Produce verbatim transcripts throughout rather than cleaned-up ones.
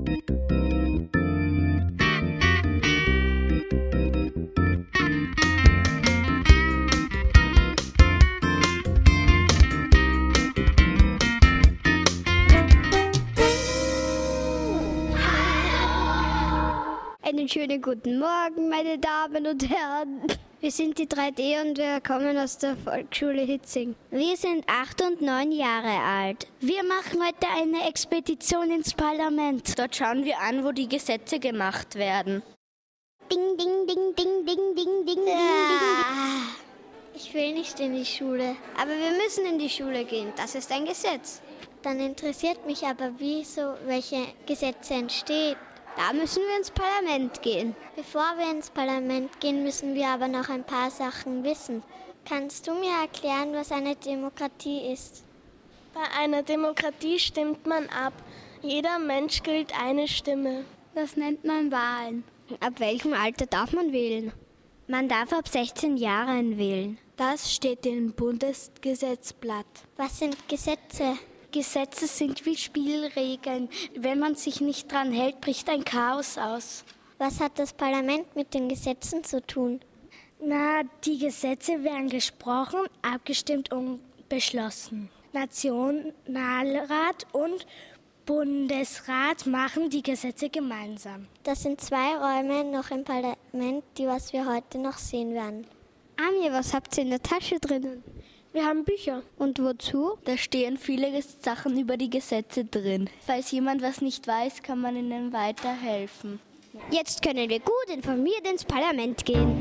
Einen schönen guten Morgen, meine Damen und Herren. Wir sind die drei D und wir kommen aus der Volksschule Hitzing. Wir sind acht und neun Jahre alt. Wir machen heute eine Expedition ins Parlament. Dort schauen wir an, wo die Gesetze gemacht werden. Ding, ding, ding, ding, ding, ding, ding, Ja. ding. Ich will nicht in die Schule. Aber wir müssen in die Schule gehen. Das ist ein Gesetz. Dann interessiert mich aber, wieso welche Gesetze entstehen. Da müssen wir ins Parlament gehen. Bevor wir ins Parlament gehen, müssen wir aber noch ein paar Sachen wissen. Kannst du mir erklären, was eine Demokratie ist? Bei einer Demokratie stimmt man ab. Jeder Mensch gilt eine Stimme. Das nennt man Wahlen. Ab welchem Alter darf man wählen? Man darf ab sechzehn Jahren wählen. Das steht im Bundesgesetzblatt. Was sind Gesetze? Gesetze sind wie Spielregeln. Wenn man sich nicht dran hält, bricht ein Chaos aus. Was hat das Parlament mit den Gesetzen zu tun? Na, die Gesetze werden gesprochen, abgestimmt und beschlossen. Nationalrat und Bundesrat machen die Gesetze gemeinsam. Das sind zwei Räume noch im Parlament, die was wir heute noch sehen werden. Amir, was habt ihr in der Tasche drinnen? Wir haben Bücher. Und wozu? Da stehen viele Sachen über die Gesetze drin. Falls jemand was nicht weiß, kann man ihnen weiterhelfen. Jetzt können wir gut informiert ins Parlament gehen.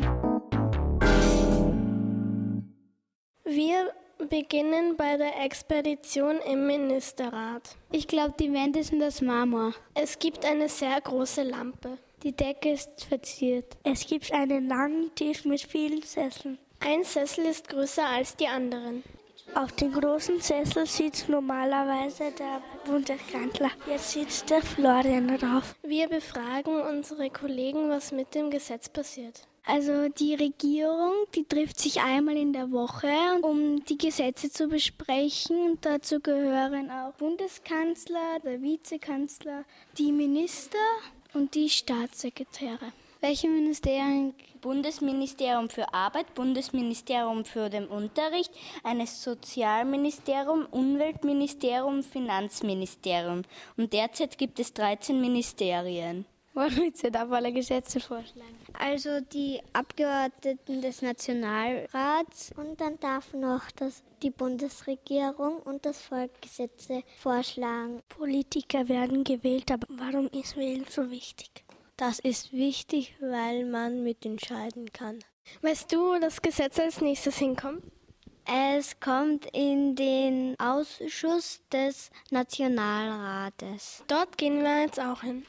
Wir beginnen bei der Expedition im Ministerrat. Ich glaube, die Wände sind aus Marmor. Es gibt eine sehr große Lampe. Die Decke ist verziert. Es gibt einen langen Tisch mit vielen Sesseln. Ein Sessel ist größer als die anderen. Auf den großen Sessel sitzt normalerweise der Bundeskanzler. Jetzt sitzt der Florian drauf. Wir befragen unsere Kollegen, was mit dem Gesetz passiert. Also die Regierung, die trifft sich einmal in der Woche, um die Gesetze zu besprechen. Dazu gehören auch Bundeskanzler, der Vizekanzler, die Minister und die Staatssekretäre. Welche Ministerien? Bundesministerium für Arbeit, Bundesministerium für den Unterricht, ein Sozialministerium, Umweltministerium, Finanzministerium. Und derzeit gibt es dreizehn Ministerien. Wollen wir jetzt auf alle Gesetze vorschlagen? Also die Abgeordneten des Nationalrats. Und dann darf noch das, die Bundesregierung und das Volk Gesetze vorschlagen. Politiker werden gewählt, aber warum ist Wählen so wichtig? Das ist wichtig, weil man mitentscheiden kann. Weißt du, wo das Gesetz als nächstes hinkommt? Es kommt in den Ausschuss des Nationalrates. Dort gehen wir jetzt auch hin.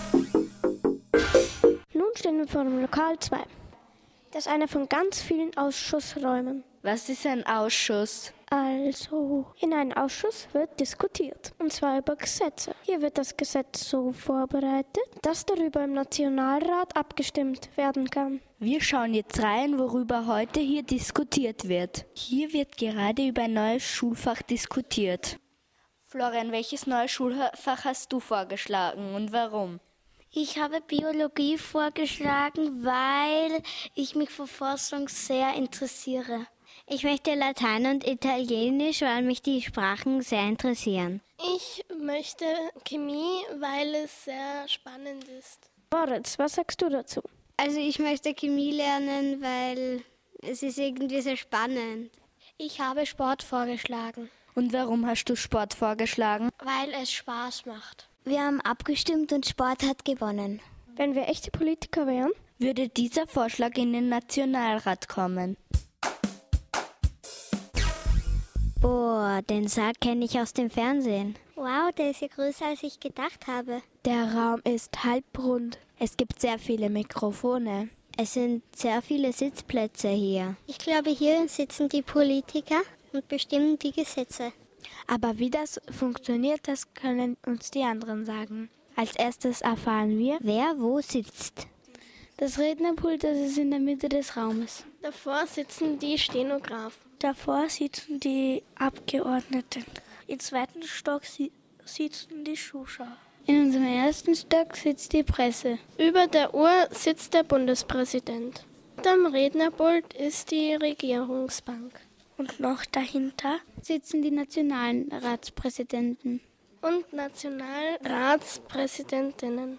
Nun stehen wir vor dem Lokal zwei. Das ist einer von ganz vielen Ausschussräumen. Was ist ein Ausschuss? Also, in einem Ausschuss wird diskutiert, und zwar über Gesetze. Hier wird das Gesetz so vorbereitet, dass darüber im Nationalrat abgestimmt werden kann. Wir schauen jetzt rein, worüber heute hier diskutiert wird. Hier wird gerade über ein neues Schulfach diskutiert. Florian, welches neue Schulfach hast du vorgeschlagen und warum? Ich habe Biologie vorgeschlagen, weil ich mich für Forschung sehr interessiere. Ich möchte Latein und Italienisch, weil mich die Sprachen sehr interessieren. Ich möchte Chemie, weil es sehr spannend ist. Moritz, was sagst du dazu? Also ich möchte Chemie lernen, weil es ist irgendwie sehr spannend. Ich habe Sport vorgeschlagen. Und warum hast du Sport vorgeschlagen? Weil es Spaß macht. Wir haben abgestimmt und Sport hat gewonnen. Wenn wir echte Politiker wären, würde dieser Vorschlag in den Nationalrat kommen. Boah, den Saal kenne ich aus dem Fernsehen. Wow, der ist ja größer, als ich gedacht habe. Der Raum ist halbrund. Es gibt sehr viele Mikrofone. Es sind sehr viele Sitzplätze hier. Ich glaube, hier sitzen die Politiker und bestimmen die Gesetze. Aber wie das funktioniert, das können uns die anderen sagen. Als erstes erfahren wir, wer wo sitzt. Das Rednerpult, das ist in der Mitte des Raumes. Davor sitzen die Stenografen. Davor sitzen die Abgeordneten. Im zweiten Stock si- sitzen die Zuschauer. In unserem ersten Stock sitzt die Presse. Über der Uhr sitzt der Bundespräsident. Am Rednerpult ist die Regierungsbank. Und noch dahinter sitzen die nationalen Ratspräsidenten. Und Nationalratspräsidentinnen.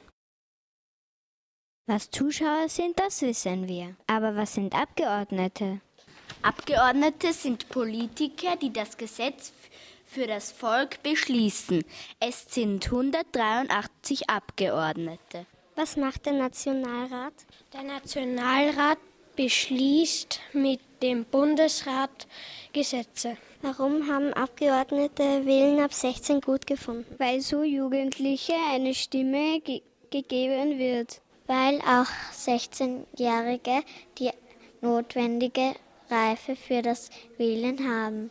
Was Zuschauer sind, das wissen wir. Aber was sind Abgeordnete? Abgeordnete sind Politiker, die das Gesetz für das Volk beschließen. Es sind hundertdreiundachtzig Abgeordnete. Was macht der Nationalrat? Der Nationalrat beschließt mit dem Bundesrat Gesetze. Warum haben Abgeordnete Wählen ab sechzehn gut gefunden? Weil so Jugendliche eine Stimme ge- gegeben wird. Weil auch sechzehnjährige die notwendige Reife für das Wählen haben.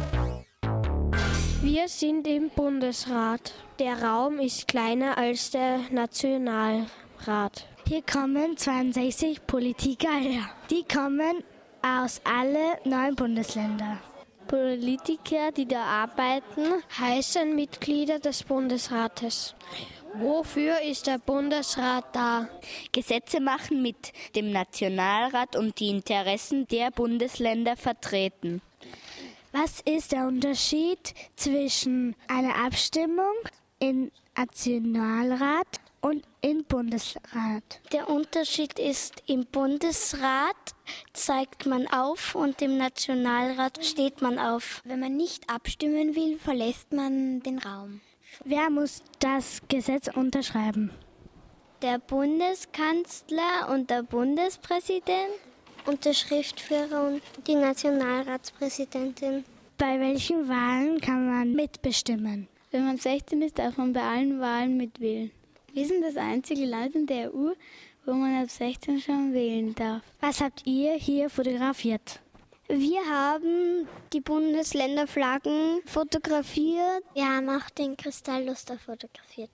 Wir sind im Bundesrat. Der Raum ist kleiner als der Nationalrat. Hier kommen zweiundsechzig Politiker her. Die kommen aus allen neun Bundesländern. Politiker, die da arbeiten, heißen Mitglieder des Bundesrates. Wofür ist der Bundesrat da? Gesetze machen, mit dem Nationalrat und die Interessen der Bundesländer vertreten. Was ist der Unterschied zwischen einer Abstimmung im Nationalrat und im Bundesrat? Der Unterschied ist, im Bundesrat zeigt man auf und im Nationalrat steht man auf. Wenn man nicht abstimmen will, verlässt man den Raum. Wer muss das Gesetz unterschreiben? Der Bundeskanzler und der Bundespräsident und der Schriftführer und die Nationalratspräsidentin. Bei welchen Wahlen kann man mitbestimmen? Wenn man sechzehn ist, darf man bei allen Wahlen mitwählen. Wir sind das einzige Land in der E U, wo man ab sechzehn schon wählen darf. Was habt ihr hier fotografiert? Wir haben die Bundesländerflaggen fotografiert. Wir haben auch den Kristallluster fotografiert.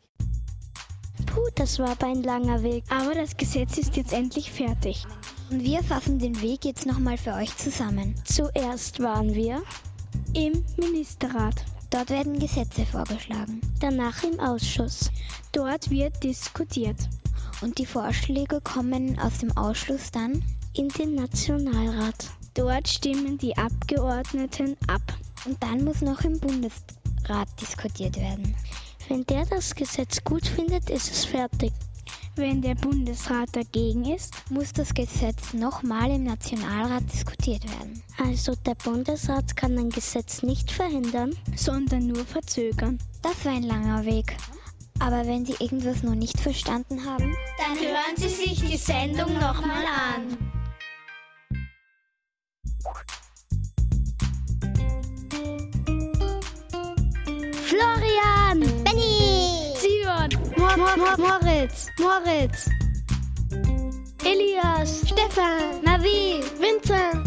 Puh, das war aber ein langer Weg. Aber das Gesetz ist jetzt endlich fertig. Und wir fassen den Weg jetzt nochmal für euch zusammen. Zuerst waren wir im Ministerrat. Dort werden Gesetze vorgeschlagen. Danach im Ausschuss. Dort wird diskutiert. Und die Vorschläge kommen aus dem Ausschuss dann in den Nationalrat. Dort stimmen die Abgeordneten ab. Und dann muss noch im Bundesrat diskutiert werden. Wenn der das Gesetz gut findet, ist es fertig. Wenn der Bundesrat dagegen ist, muss das Gesetz nochmal im Nationalrat diskutiert werden. Also der Bundesrat kann ein Gesetz nicht verhindern, sondern nur verzögern. Das war ein langer Weg. Aber wenn Sie irgendwas noch nicht verstanden haben, dann hören Sie sich die Sendung nochmal an. Florian! Benny! Simon! Mor- Mor- Mor- Moritz! Moritz! Elias! Stefan! Navi! Vincent!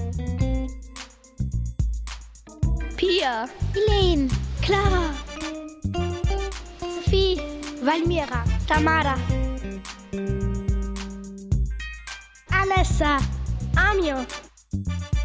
Pia! Elaine! Clara! Sophie! Valmira! Tamara! Anessa! Amio!